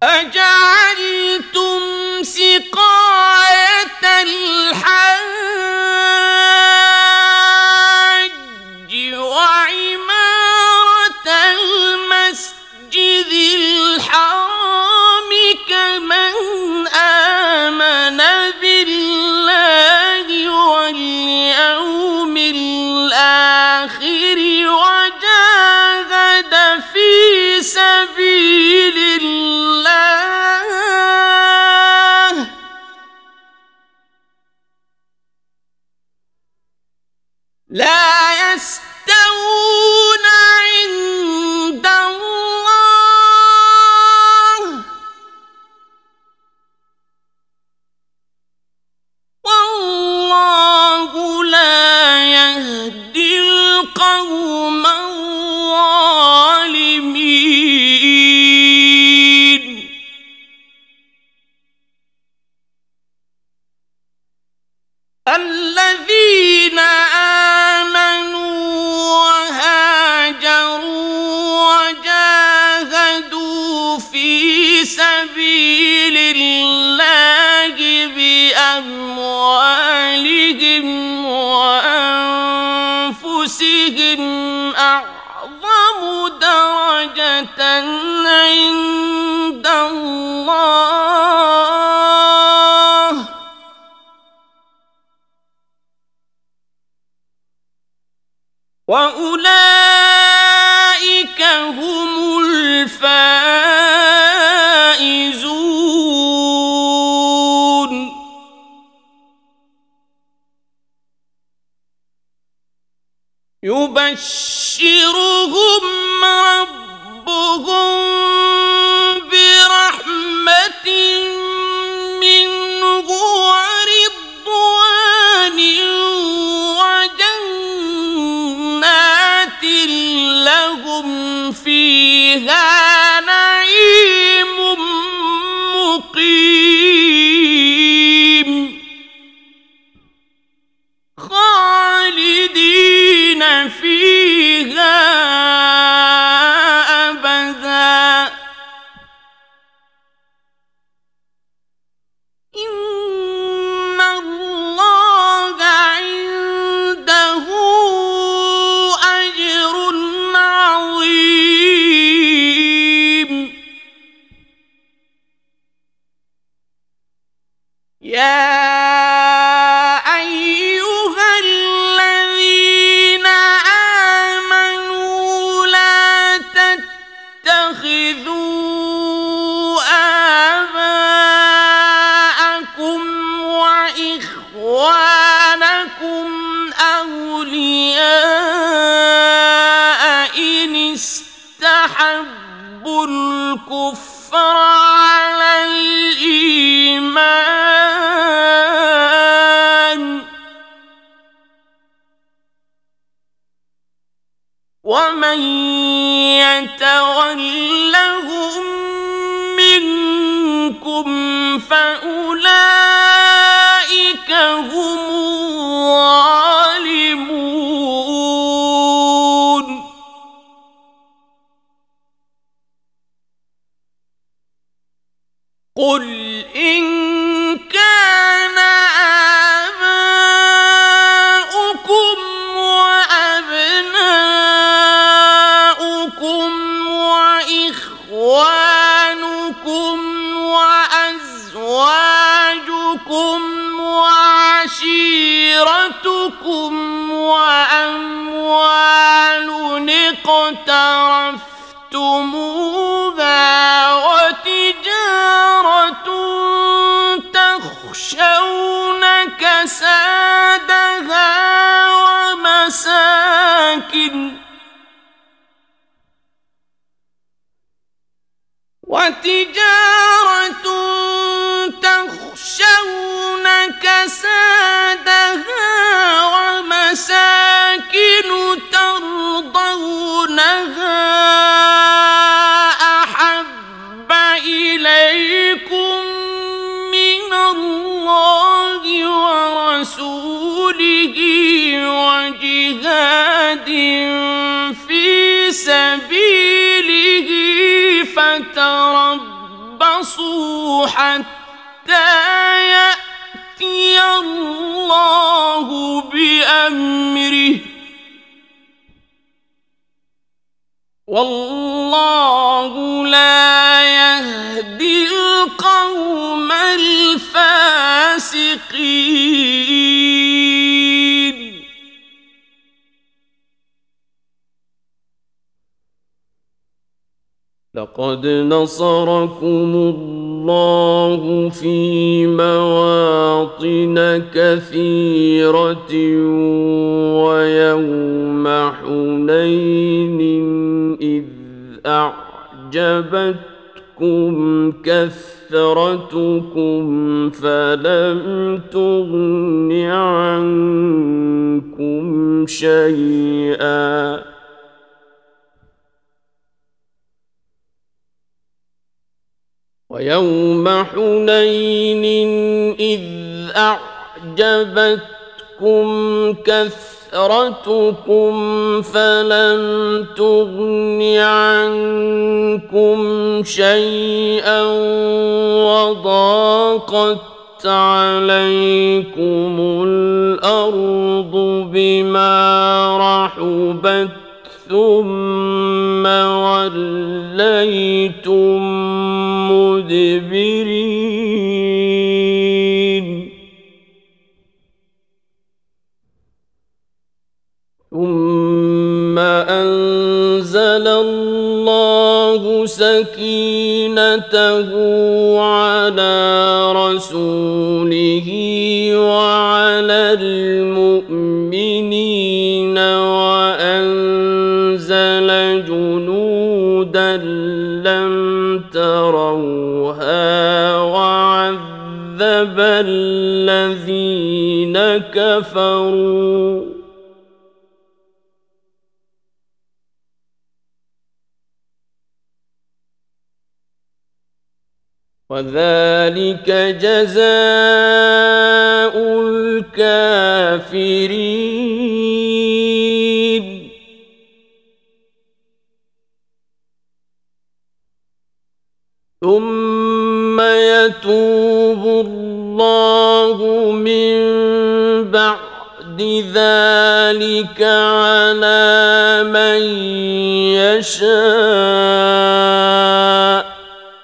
أجعلتم سقاية الحاج وعمارة المسجد الحرام كمن آمن بالله واليوم الآخر وجاهد في سبيل الله لا يستوون عند الله والله لا يهدي القوم الظالمين. الذين آمنوا وهاجروا وجاهدوا في سبيل الله بأموالهم وأنفسهم أعظم درجة عند الله وأولئك هم الفائزون. يبشرهم ربهم برحمة منه ورضوان وجنات لهم فيها نعيم مقيم خالدين فيها أبدا. إن الله عنده أجر عظيم. يا أيها الذين آمنوا لا تتخذوا آباءكم وإخوانكم أولياء إن استحبوا الكفر على الإيمان ومن يتولهم منكم فأولئك هم الظالمون. قل إن كان آباؤكم وأبناؤكم وإخوانكم وأزواجكم وعشيرتكم وأموال اقترفتموها وتجارة تخشون كسادها وتجارة تخشون كسادها ومساكن ترضونها أحب إليكم من الله ورسوله وجهاد في سبيله فتربصوا تربصوا حتى يأتي الله بأمره والله لا يهدي القوم الفاسقين. لقد نصركم الله في مواطن كثيرة ويوم حنين إذ أعجبتكم كثرتكم فلم تغن عنكم شيئا ويوم حنين إذ أعجبتكم كثرتكم فلم تغن عنكم شيئا وضاقت عليكم الأرض بما رحبت ثم وليتم مدبرين ثم أنزل الله سكينته على رسوله وعلى المؤمنين وأنزل جنودا لم تروها وعذب الذين كفروا وذلك جزاء الكافرين. ثم يتوب الله من بعد ذلك على من يشاء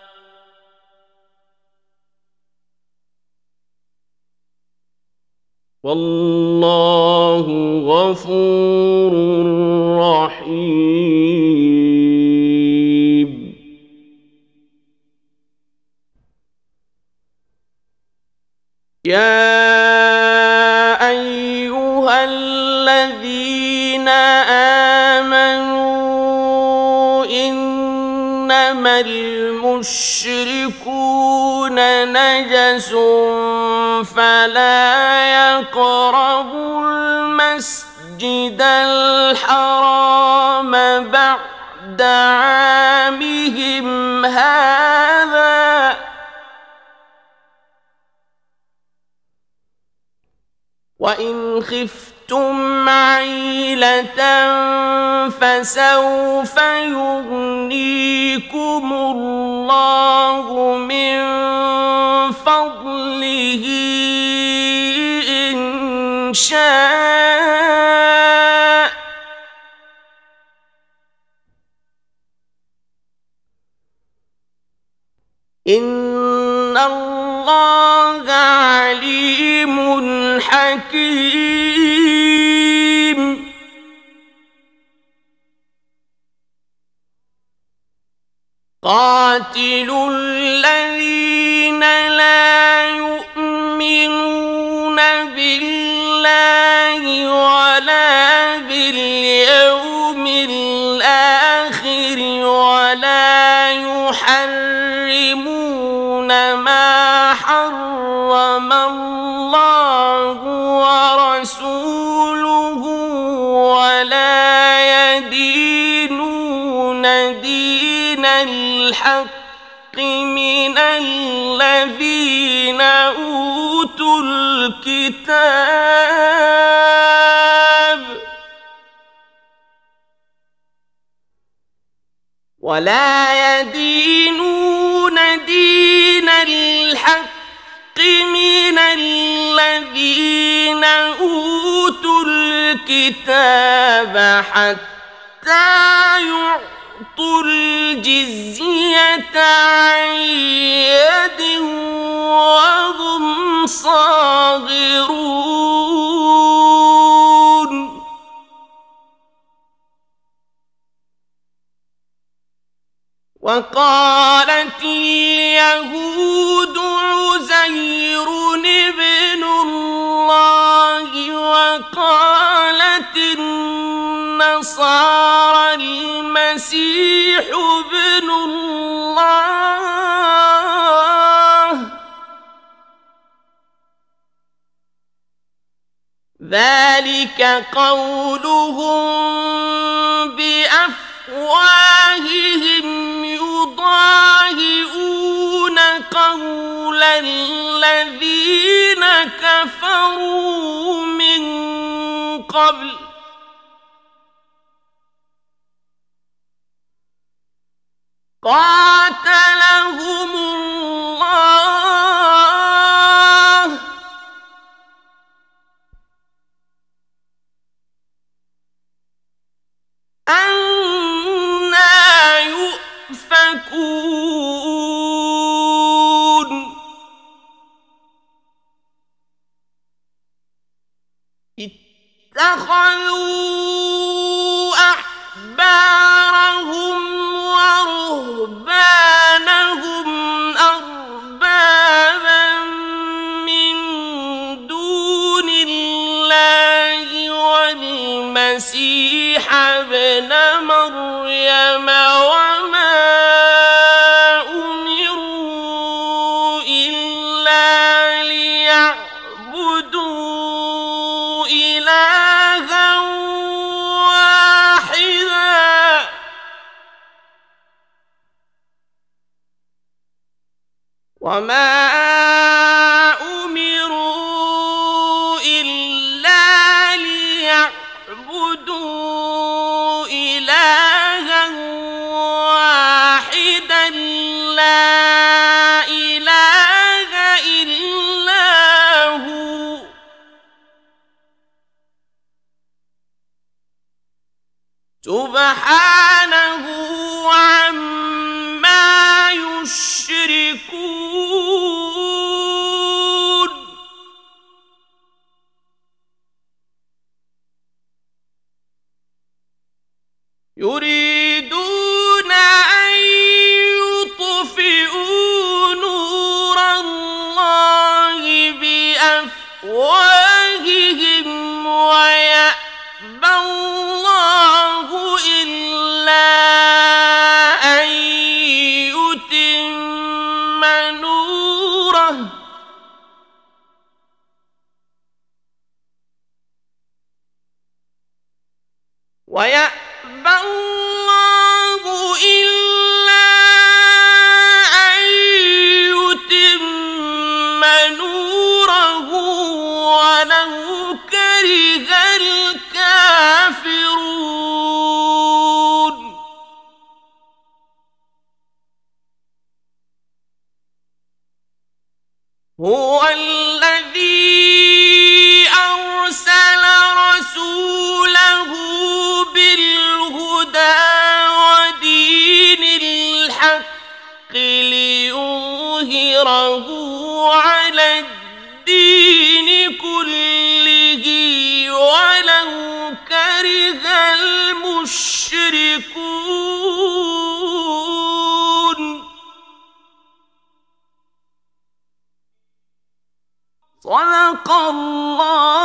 والله غفور رحيم. يا أيها الذين آمنوا إنما المشركون نجس فلا يقربوا المسجد الحرام بعد عامهم هذا وإن خفتم عيلة فسوف يغنيكم الله من فضله إن شاء إن الله عليم حكيم. قاتلوا الذين لا يؤمنون بالله ولا باليوم الآخر ولا يحرمون ما حرم الله ورسوله ولا يدينون دين الحق من الذين أوتوا الكتاب ولا يدينون دين الكتاب حتى يعطوا الجزية عن يد وهم صاغرون وقالت اليهود عزير ابن الله وقالت النصارى المسيح ابن الله ذلك قولهم بأفواههم يضاهئون قول الذين كفروا من قبل قاتلهم الله أنى يؤفكون اتخذوا أحبارهم ورهبانهم أربابا من دون الله والمسيح ابن مريم وما أمروا إلا ليعبدوا إلها واحدا وما أمروا إلا ليعبدوا إلها واحدا لا إله إلا هو سبحانه عما يشركون يريدون أن يطفئوا نور الله بأفواههم ويأبى الله إلا أن يتم نوره ويأبى الله إلا أن يتم نوره ولو كره الكافرون هو الذي أرسل رسوله بالهدى ودين الحق ليظهره على الدين كله ولو كره المشركون صدق الله